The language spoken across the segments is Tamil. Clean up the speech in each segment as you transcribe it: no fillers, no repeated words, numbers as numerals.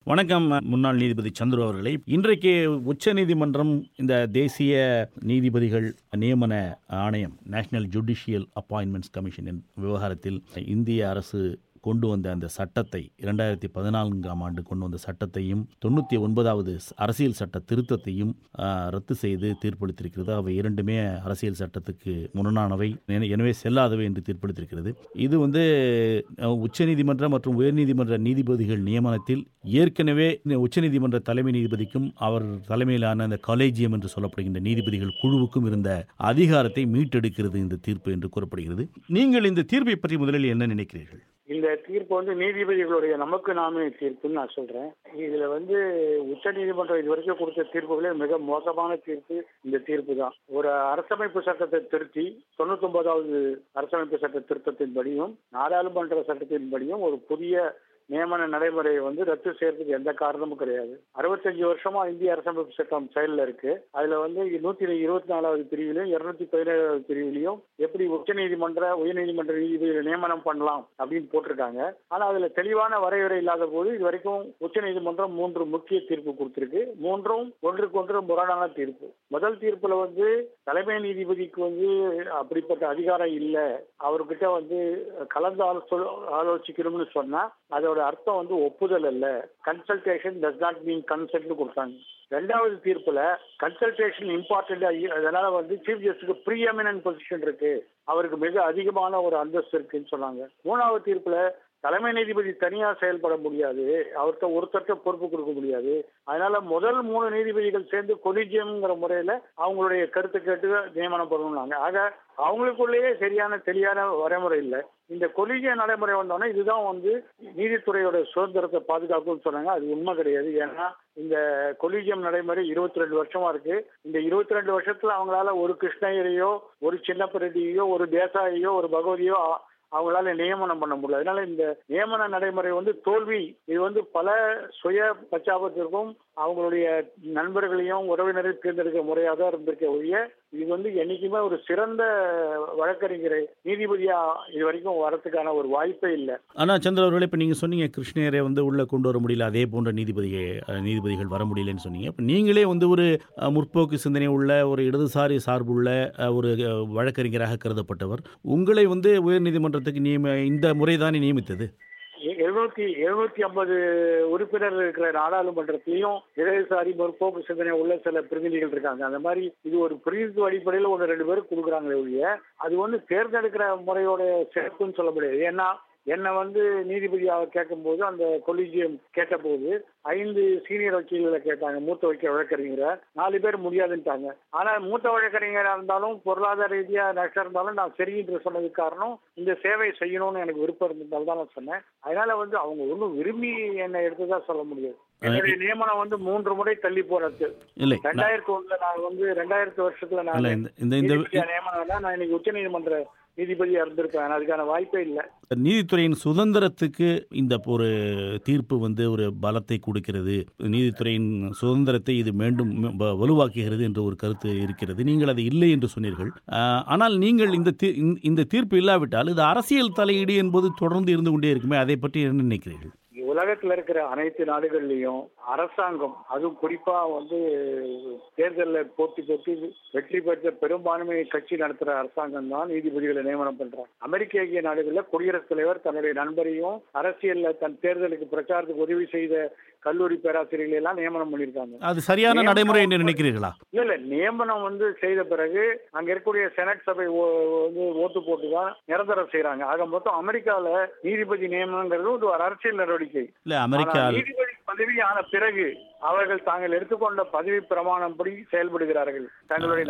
வணக்கம் முன்னாள் நீதிபதி சந்துரு அவர்களே. இன்றைக்கு உச்சநீதிமன்றம் இந்த தேசிய நீதிபதிகள் நியமன ஆணையம், நேஷனல் ஜுடிஷியல் அப்பாயின்மெண்ட்ஸ் கமிஷன் விவகாரத்தில் இந்திய அரசு கொண்டு வந்த அந்த சட்டத்தை, 2014ஆம் ஆண்டு கொண்டு வந்த சட்டத்தையும் 99வது அரசியல் சட்ட திருத்தத்தையும் ரத்து செய்து தீர்ப்பளித்திருக்கிறது. அவை இரண்டுமே அரசியல் சட்டத்துக்கு முரணானவை, எனவே செல்லாதவை என்று தீர்ப்பளித்திருக்கிறது. இது உச்சநீதிமன்ற மற்றும் உயர்நீதிமன்ற நீதிபதிகள் நியமனத்தில் ஏற்கனவே உச்சநீதிமன்ற தலைமை நீதிபதிக்கும் அவர் தலைமையிலான அந்த காலேஜியம் என்று சொல்லப்படுகின்ற நீதிபதிகள் குழுவுக்கும் இருந்த அதிகாரத்தை மீட்டெடுக்கிறது இந்த தீர்ப்பு என்று கூறப்படுகிறது. நீங்கள் இந்த தீர்ப்பை பற்றி முதலில் என்ன நினைக்கிறீர்கள்? இந்த தீர்ப்பு நீதிபதிகளுடைய நமக்கு நாமே தீர்ப்புன்னு நான் சொல்றேன். இதுல உச்ச நீதிமன்றம் இதுவரைக்கும் கொடுத்த தீர்ப்புகளே மிக மோசமான தீர்ப்பு இந்த தீர்ப்பு தான். ஒரு அரசமைப்பு சட்டத்தை திருத்தி 99வது அரசமைப்பு சட்ட திருத்தத்தின்படியும் நாடாளுமன்ற சட்டத்தின்படியும் ஒரு புதிய நியமன நடைமுறையை ரத்து செய்யறதுக்கு எந்த காரணமும் கிடையாது. 65 வருஷமா இந்திய அரசமைப்பு சட்டம் செயலில் இருக்கு. அதுல 124வது பிரிவிலையும் 217வது பிரிவிலையும் எப்படி உச்சநீதிமன்ற உயர்நீதிமன்ற நீதிபதிகளை நியமனம் பண்ணலாம் அப்படின்னு போட்டிருக்காங்க. ஆனா அதுல தெளிவான வரையறை இல்லாத போது இது வரைக்கும் உச்சநீதிமன்றம் 3 முக்கிய தீர்ப்பு கொடுத்திருக்கு. 3ம் ஒன்றுக்கொன்று முரணான தீர்ப்பு. முதல் தீர்ப்புல தலைமை நீதிபதிக்கு அப்படிப்பட்ட அதிகாரம் இல்லை, அவர்கிட்ட கலந்து ஆலோசிக்கணும்னு சொன்னா அதோட அர்த்தம் ஒப்புதல் அல்ல, கன்சல்டேஷன் டஸ் நாட் மீன் கன்சென்ட்னு கொடுத்தாங்க. ரெண்டாவது தீர்ப்புல கன்சல்டேஷன் இம்பார்ட்டன்ட், அதனால சீஃப் ஜஸ்டிஸ்க்கு ப்ரீஎமினன்ட் பொசிஷன் இருக்கு, அவருக்கு மிக அதிகமான ஒரு அந்தஸ்து இருக்குன்னு சொன்னாங்க. மூணாவது தீர்ப்புல தலைமை நீதிபதி தனியா செயல்பட முடியாது, அவர்கிட்ட ஒருத்தட்ட பொறுப்பு கொடுக்க முடியாது, அதனால முதல் 3 நீதிபதிகள் சேர்ந்து கொலிஜியம்ங்கிற முறையில அவங்களுடைய கருத்து கேட்டு நியமனம் பண்ணணும்னாங்க. ஆக அவங்களுக்குள்ளேயே சரியான தெளிவான வரைமுறை இல்லை. இந்த கொலிஜிய நடைமுறை வந்தோன்னா இதுதான் நீதித்துறையோட சுதந்திரத்தை பாதுகாக்கும்னு சொன்னாங்க. அது உண்மை கிடையாது. ஏன்னா இந்த கொலிஜியம் நடைமுறை 22 வருஷமா இருக்கு. இந்த 22 வருஷத்துல அவங்களால ஒரு கிருஷ்ணகிரியோ, ஒரு சின்னப்பரெட்டியோ, ஒரு தேசாயோ, ஒரு பகவதியோ அவங்களால நியமனம் பண்ண முடியல. அதனால இந்த நியமன நடைமுறை தோல்வி. இது பல சுய பச்சாபத்திற்கும் அவங்களுடைய நண்பர்களையும் உறவினரையும் தேர்ந்தெடுக்க முறையாக தான் இருந்திருக்க ஒழிய இது என்னைக்குமே ஒரு சிறந்த வழக்கறிஞர் நீதிபதியா இது வரைக்கும் வரதுக்கான ஒரு வாய்ப்பே இல்லை. ஆனா சந்திர அவர்களே, இப்ப நீங்க சொன்னீங்க கிருஷ்ணரை உள்ள கொண்டு வர முடியல, அதே போன்ற நீதிபதிகள் வர முடியலன்னு சொன்னீங்க. இப்ப நீங்களே ஒரு முற்போக்கு சிந்தனை உள்ள ஒரு இடதுசாரி சார்புள்ள ஒரு வழக்கறிஞராக கருதப்பட்டவர், உங்களை உயர்நீதிமன்றத்துக்கு இந்த முறைதானே நியமித்தது? 750 உறுப்பினர் இருக்கிற நாடாளுமன்றத்திலையும் இடதுசாரி முற்போக்கு சிந்தனை உள்ள சில பிரதிநிதிகள் இருக்காங்க. அந்த மாதிரி இது ஒரு பிரதிநிதித்துவ அடிப்படையில் 1-2 பேருக்கு கொடுக்குறாங்களே ஒழிய அது தேர்ந்தெடுக்கிற முறையோட சிறப்புன்னு சொல்ல முடியாது. ஏன்னா என்னை நீதிபதியாக கேட்கும் போது அந்த கொலிஜியம் கேட்ட போது 5 சீனியர் வக்கீல்களை கேட்டாங்க, மூத்த வழக்கறிஞரை. 4 பேர் முடியாதுன்ட்டாங்க. ஆனா மூத்த வழக்கறிஞராக இருந்தாலும் பொருளாதார ரீதியா நஷ்டம் இருந்தாலும் நான் சரி என்று சொன்னதுக்கு காரணம் இந்த சேவை செய்யணும்னு எனக்கு விருப்பம் இருந்ததால் தான் நான் சொன்னேன். அதனால அவங்க ஒன்றும் விரும்பி என்னை எடுத்துதான் சொல்ல முடியாது. என்னுடைய நியமனம் 3 முறை தள்ளி போறது. 2001 நான் 2000 வருஷத்துல நான் நியமனம் நான் இன்னைக்கு உச்ச நீதிமன்ற நீதிபதியா இருந்திருப்பேன். அதுக்கான வாய்ப்பே இல்லை. நீதித்துறையின் சுதந்திரத்துக்கு இந்த ஒரு தீர்ப்பு ஒரு பலத்தை கொடுக்கிறது, நீதித்துறையின் சுதந்திரத்தை இது மீண்டும் வலுவாக்குகிறது என்ற ஒரு கருத்து இருக்கிறது. நீங்கள் அது இல்லை என்று சொன்னீர்கள். ஆனால் நீங்கள் இந்த தீர்ப்பு இல்லாவிட்டால் இது அரசியல் தலையீடு என்பது தொடர்ந்து இருந்து கொண்டே இருக்குமே, அதை பற்றி என்ன நினைக்கிறீர்கள்? உலகத்தில் இருக்கிற அனைத்து நாடுகள்லையும் அரசாங்கம், அதுவும் குறிப்பா தேர்தலில் போட்டி வெற்றி பெற்ற பெரும்பான்மை கட்சி நடத்துற அரசாங்கம் தான் நீதிபதிகளை நியமனம் பண்றாங்க. அமெரிக்க ஐக்கிய நாடுகளில் குடியரசுத் தலைவர் தன்னுடைய நண்பரையும் அரசியல்ல தன் தேர்தலுக்கு பிரச்சாரத்துக்கு உதவி செய்த கல்லூரி பேராசிரியர்கள் எல்லாம் நியமனம் பண்ணியிருக்காங்க. அது சரியான நடைமுறை என்று நினைக்கிறீர்களா? இல்ல, நியமனம் செய்த பிறகு அங்க இருக்கக்கூடிய செனட் சபை ஓட்டு போட்டுதான் நிரந்தரம் செய்யறாங்க. ஆக மொத்தம் அமெரிக்கால நீதிபதி நியமனங்கிறது ஒரு அரசியல் நடவடிக்கை. நீதிபதி பதவி ஆன பிறகு அவர்கள் தாங்கள் எடுத்துக்கொண்ட பதவி பிரமாணம் படி செயல்படுகிறார்கள். தங்களுடைய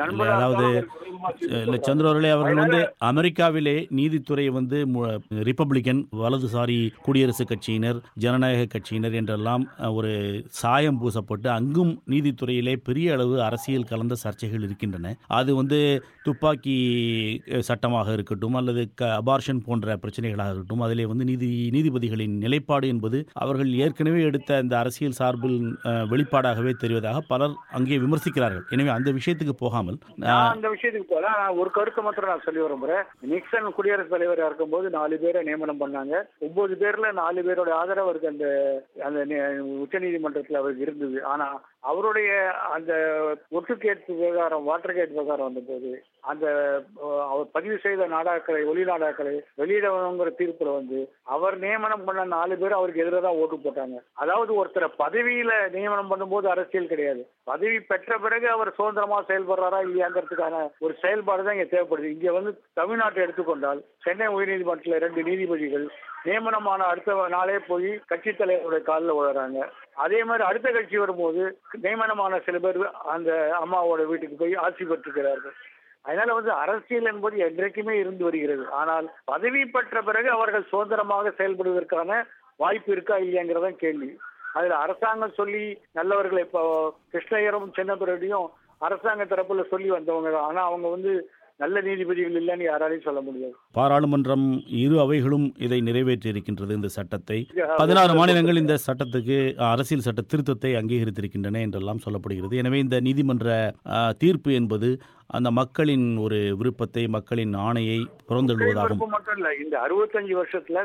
நண்பர்கள் சந்திரவர்களே, அவர்கள் அமெரிக்காவிலே நீதித்துறை ரிப்பப்ளிகன், வலதுசாரி குடியரசுக் கட்சியினர், ஜனநாயக கட்சியினர் என்றெல்லாம் ஒரு சாயம் பூசப்பட்டு அங்கும் நீதித்துறையிலே பெரிய அளவு அரசியல் கலந்த சர்ச்சைகள் இருக்கின்றன. அது துப்பாக்கி சட்டமாக இருக்கட்டும் அல்லது அபார்ஷன் போன்ற பிரச்சனைகளாக இருக்கட்டும், அதிலே நீதிபதிகளின் நிலைப்பாடு என்பது அவர்கள் ஏற்கனவே எடுத்த அந்த அரசியல் சார்பில் வெளிப்பாடாகவே தெரிவதாக பலர் அங்கே விமர்சிக்கிறார்கள். எனவே அந்த விஷயத்துக்கு போகாமல் அந்த விஷயத்துக்கு போல ஒரு கருத்தை மாத்திரம் நான் சொல்லி விரும்புறேன். நிக்சன் குடியரசுத் தலைவராக இருக்கும்போது 4 பேரை நியமனம் பண்ணாங்க. 9 பேர்ல 4 பேரோட ஆதரவு அவருக்கு அந்த உச்ச நீதிமன்றத்தில் அவருக்கு இருந்தது. ஆனா அவருடைய அந்த ஒட்டுக்கேட் விவகாரம், வாட்டர் கேட் விவகாரம் வந்தபோது அந்த அவர் பதிவு செய்த நாடாக்களை, ஒளி நாடாக்களை வெளியிடணுங்கிற தீர்ப்புல அவர் நியமனம் பண்ண 4 பேர் அவருக்கு எதிராக தான் ஓட்டு போட்டாங்க. அதாவது ஒருத்தரை பதவியில நியமனம் பண்ணும்போது அரசியல் கிடையாது, பதவி பெற்ற பிறகு அவர் சுதந்திரமா செயல்படுறாரா இல்லையாங்கிறதுக்கான ஒரு செயல்பாடு தான் இங்க தேவைப்படுது. இங்க தமிழ்நாட்டை எடுத்துக்கொண்டால் சென்னை உயர்நீதிமன்றத்தில் 2 நீதிபதிகள் நியமனமான அடுத்த நாளே போய் கட்சி தலைவருடைய காலில் விழுறாங்க. அதே மாதிரி அடுத்த கட்சி வரும்போது நியமனமான சில பேர் அந்த அம்மாவோட வீட்டுக்கு போய் ஆட்சி பெற்றுக்கிறார்கள். அதனால அரசியல் என்பது என்றைக்குமே இருந்து வருகிறது. ஆனால் பதவி பெற்ற பிறகு அவர்கள் சுதந்திரமாக செயல்படுவதற்கான வாய்ப்பு இருக்கா இல்லையாங்கிறதான் கேள்வி. அதுல அரசாங்கம் சொல்லி நல்லவர்களை இப்போ கிருஷ்ணய்யரும் சின்னதுரையும் அரசாங்க தரப்புல சொல்லி வந்தவங்க தான். ஆனா அவங்க நல்ல நீதிபதிகள் இல்லைன்னு யாராலையும் சொல்ல முடியாது. பாராளுமன்றம் இரு அவைகளும் இதை நிறைவேற்றி இருக்கின்றது. இந்த சட்டத்தை 16 மாநிலங்கள் இந்த சட்டத்துக்கு அரசியல் சட்ட திருத்தத்தை அங்கீகரித்திருக்கின்றன என்றெல்லாம் சொல்லப்படுகிறது. எனவே இந்த நீதிமன்ற தீர்ப்பு என்பது அந்த மக்களின் ஒரு விருப்பத்தை, மக்களின் ஆணையை புறந்தள்ளுவதாகும். மட்டும் இல்ல, இந்த 65 வருஷத்துல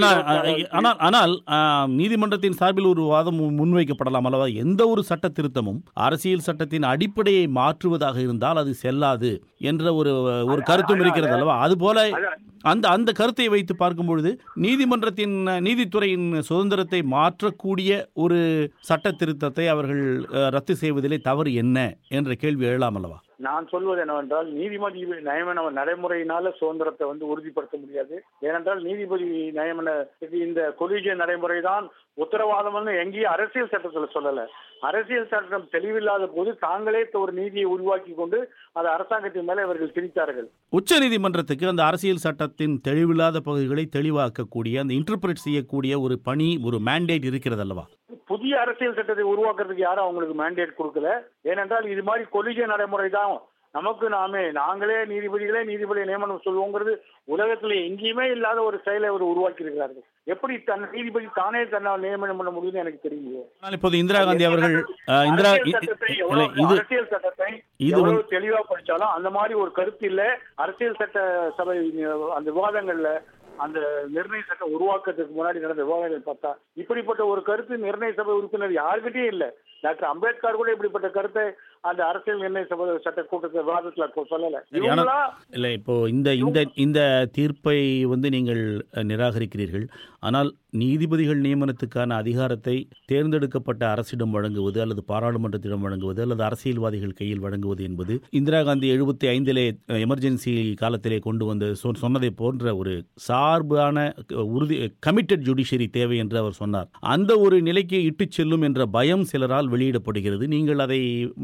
ஆனால் நீதிமன்றத்தின் சார்பில் ஒரு வாதம் முன்வைக்கப்படலாம் அல்லவா? எந்த ஒரு சட்ட திருத்தமும் அரசியல் சட்டத்தின் அடிப்படையை மாற்றுவதாக இருந்தால் அது செல்லாது என்ற ஒரு கருத்தும் இருக்கிறது அல்லவா? அதுபோல அந்த கருத்தை வைத்து பார்க்கும் பொழுது நீதிமன்றத்தின் நீதித்துறையின் சுதந்திரத்தை மாற்றக்கூடிய ஒரு சட்ட திருத்தத்தை அவர்கள் ரத்து செய்வதிலே தவறு என்ன என்ற கேள்வி எழலாம் அல்லவா? நான் சொல்வது என்னவென்றால், நீதிபதி நியமன நடைமுறையினால சுதந்திரத்தை உறுதிப்படுத்த முடியாது. ஏனென்றால் நீதிபதி நியமன இந்த கொலிஜிய நடைமுறை தான் உத்தரவாதம் எங்கேயும் அரசியல் சட்டத்தில் சொல்லல. அரசியல் சட்டம் தெளிவில்லாத போது தாங்களே ஒரு நீதியை உருவாக்கி கொண்டு அதை அரசாங்கத்தின் மேலே இவர்கள் திணித்தார்கள். உச்ச நீதிமன்றத்துக்கு அந்த அரசியல் சட்டத்தின் தெளிவில்லாத பகுதிகளை தெளிவாக்கக்கூடிய, அந்த இன்டர்பிரேட் செய்யக்கூடிய ஒரு பணி, ஒரு மேண்டேட் இருக்கிறது அல்லவா? புதிய அரசியல் சட்டத்தை உருவாக்குறதுக்கு யாரும் அவங்களுக்கு மேண்டேட் கொடுக்கல. ஏனென்றால் இது மாதிரி கொலிஜிய நடைமுறை தான் நமக்கு நாங்களே நீதிபதி நியமனம் சொல்லுவோங்கிறது உலகத்திலே எங்கேயுமே இல்லாத ஒரு செயலை அவர் உருவாக்கி இருக்கிறார்கள். எப்படி நீதிபதி தானே தன்னால் நியமனம் பண்ண முடியும்னு எனக்கு தெரியலையே. இப்போது இந்திரா காந்தி அவர்கள் அரசியல் சட்டத்தை எவ்வளவு தெளிவா படிச்சாலும் அந்த மாதிரி ஒரு கருத்து இல்ல. அரசியல் சட்ட சபை அந்த விவாதங்கள்ல அந்த நிர்ணய சட்டம் உருவாக்கத்துக்கு முன்னாடி நடந்த விவாதங்கள் பார்த்தா இப்படிப்பட்ட ஒரு கருத்து நிர்ணய சபை உறுப்பினர் யாருக்கிட்டே இல்ல. டாக்டர் அம்பேத்கர் கூட இப்படிப்பட்ட கருத்தை அந்த அரசியல் நிர்ணய சபை சட்ட கூட்டத்தை விவாதத்துல சொல்லல. இல்ல, இப்போ இந்த தீர்ப்பை நீங்கள் நிராகரிக்கிறீர்கள். ஆனால் நீதிபதிகள் நியமனத்துக்கான அதிகாரத்தை தேர்ந்தெடுக்கப்பட்ட அரசிடம் வழங்குவது அல்லது பாராளுமன்றத்திடம் வழங்குவது அல்லது அரசியல்வாதிகள் கையில் வழங்குவது என்பது இந்திரா காந்தி 75 எமர்ஜென்சி காலத்திலே கொண்டு வந்து சொன்னதை போன்ற ஒரு சார்பான உறுதி கமிட்டட் ஜுடிஷியரி தேவை என்று அவர் சொன்னார். அந்த ஒரு நிலைக்கு இட்டுச் செல்லும் என்ற பயம் சிலரால் வெளியிடப்படுகிறது. நீங்கள் அதை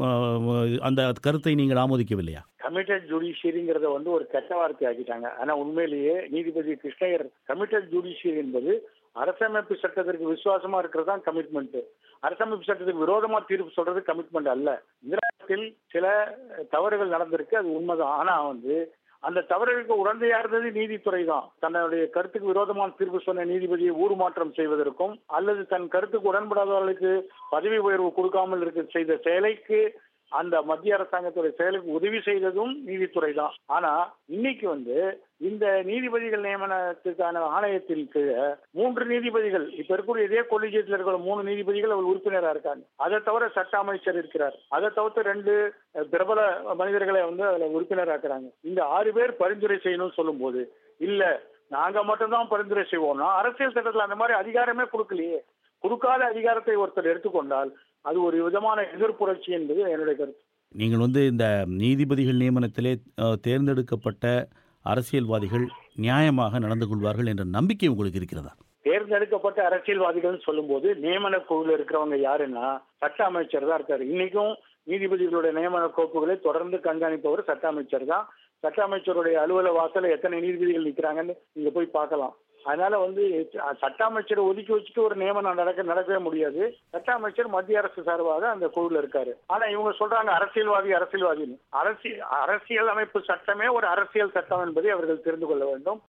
அந்த கருத்தை நீங்கள் ஆமோதிக்கவில்லையா? கமிட்டட் ஜுடிஷியரிங்கிறத ஒரு கெட்ட வார்த்தை ஆக்கிட்டாங்க. ஆனா உண்மையிலேயே நீதிபதி கிருஷ்ணய்யர் கமிட்டட் ஜுடிஷியரி என்பது அரசமைப்பு சட்டத்திற்கு விசுவாசமா இருக்கிறது தான் கமிட்மெண்ட். அரசமைப்பு சட்டத்துக்கு விரோதமா தீர்ப்பு சொல்றது கமிட்மெண்ட் அல்ல. இந்த நேரத்தில் சில தவறுகள் நடந்திருக்கு, அது உண்மைதான். ஆனா அந்த தவறுகளுக்கு உடந்தையா இருந்தது நீதித்துறை தான். தன்னுடைய கருத்துக்கு விரோதமான தீர்ப்பு சொன்ன நீதிபதியை ஊர்மாற்றம் செய்வதற்கும் அல்லது தன் கருத்துக்கு உடன்படாதவர்களுக்கு பதவி உயர்வு கொடுக்காமல் இருக்க செய்த செயலைக்கு அந்த மத்திய அரசாங்கத்துடைய செயலுக்கு உதவி செய்ததும் நீதித்துறை தான். ஆனா இன்னைக்கு இந்த நீதிபதிகள் நியமனத்துக்கான ஆணையத்தின் கீழே 3 நீதிபதிகள் இப்ப இருக்கக்கூடிய இதே கொலிஜியத்தில் இருக்கிற 3 நீதிபதிகள் அவர் உறுப்பினராக இருக்காங்க. அதை தவிர சட்ட அமைச்சர் இருக்கிறார். அதை தவிர்த்து 2 பிரபல மனிதர்களை அதுல உறுப்பினராக்குறாங்க. இந்த 6 பேர் பரிந்துரை செய்யணும்னு சொல்லும் போது இல்ல நாங்க மட்டும்தான் பரிந்துரை செய்வோம்னா அரசியல் சட்டத்தில் அந்த மாதிரி அதிகாரமே கொடுக்கலையே. கொடுக்காத அதிகாரத்தை ஒருத்தர் எடுத்துக்கொண்டால் அது ஒரு விதமான எதிர்ப்புரட்சி என்பது என்னுடைய கருத்து. நீங்கள் இந்த நீதிபதிகள் நியமனத்திலே தேர்ந்தெடுக்கப்பட்ட அரசியல்வாதிகள் நியாயமாக நடந்து கொள்வார்கள் என்ற நம்பிக்கை உங்களுக்கு இருக்கிறதா? தேர்ந்தெடுக்கப்பட்ட அரசியல்வாதிகள் சொல்லும் போது நியமன குழுவில் இருக்கிறவங்க யாருன்னா சட்ட அமைச்சர் தான் இருக்காரு. இன்னைக்கும் நீதிபதிகளுடைய நியமன கோப்புகளை தொடர்ந்து கண்காணிப்பவர் சட்ட அமைச்சர் தான். சட்ட அமைச்சருடைய அலுவலக வாசல எத்தனை நீதிபதிகள் நிற்கிறாங்கன்னு நீங்க போய் பார்க்கலாம். அதனால சட்ட அமைச்சரை ஒதுக்கி வச்சுட்டு ஒரு நியமனம் நடக்கவே முடியாது. சட்ட அமைச்சர் மத்திய அரசு சார்பாக அந்த குழுல இருக்காரு. ஆனா இவங்க சொல்றாங்க அரசியல்வாதின்னு. அரசியல் அமைப்பு சட்டமே ஒரு அரசியல் சட்டம் என்பதை அவர்கள் தெரிந்து கொள்ள வேண்டும்.